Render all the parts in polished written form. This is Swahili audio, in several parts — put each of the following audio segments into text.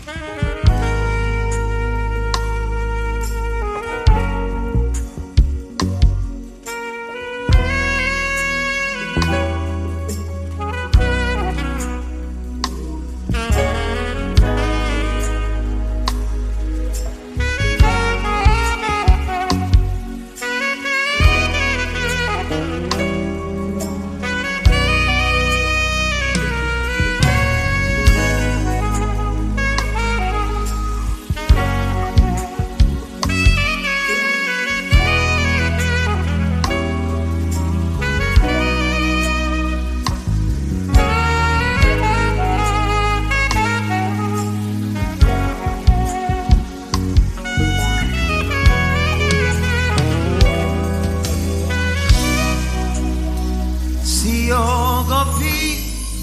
Siogopi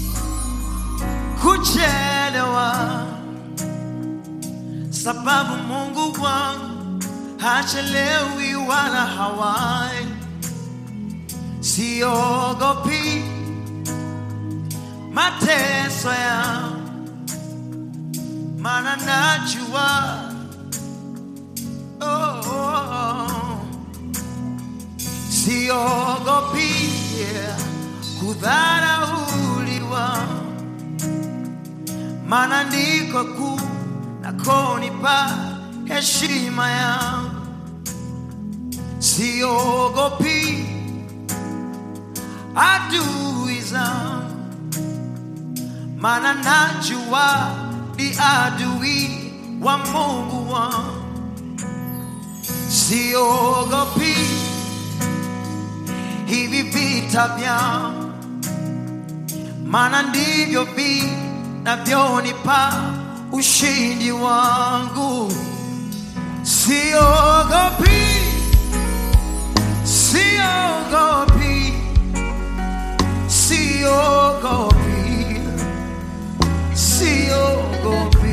kuchelewa, sababu Mungu wangu hachelewi wala hawai. Siogopi mateso yangu, maana najua siogopi kudharauliwa, maana ndiko kuu nakonipa heshima yangu. Siogopi adui zangu, maana najua ni adui wa Mungu wangu. Siogopi hivi vita vyangu, maana ndivyo vinavyonipa ushindi wangu. Siogopi, siogopi, siogopi, siogopi.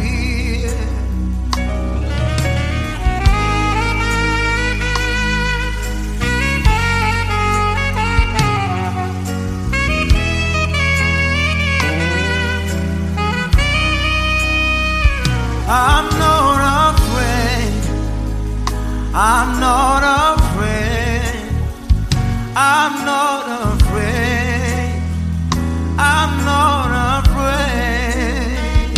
I'm not afraid, I'm not afraid, I'm not afraid, I'm not afraid.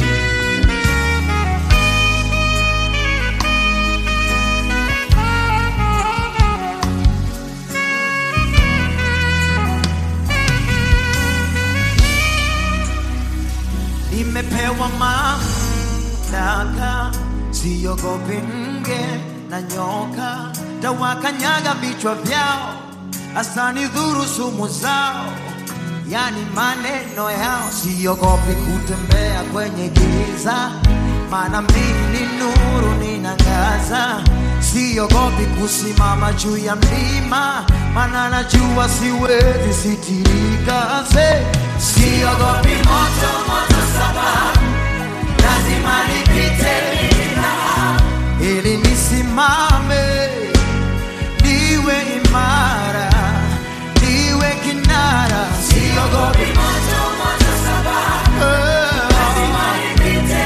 Nimepewa mamlaka, siogopi nge na nyoka, tawakanyaga vichwa vyao, asanidhuru sumu zao, yani maneno yao. Siogopi kutembea kwenye giza, maana mimi ni nuru ninangaza. Siogopi kusimama juu ya mlima, maana najua siwezi sitirika. Siogopi moto, moto sababu lazima nipite ili nisimame, niwe imara, niwe kinara. Siogopi moto, moto sababu lazima nipite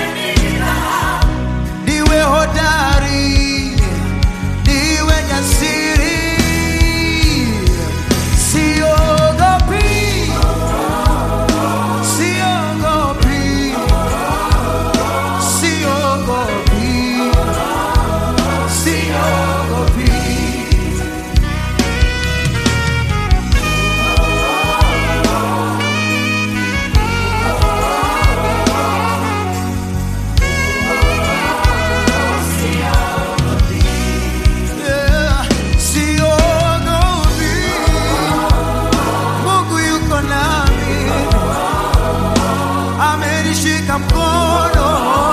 niwe hodari, niwe jasiri. Siogopi, siogopi, siogopi, siogopi. Yeah, siogopi. Mungu yuko nami, amenishika mkono.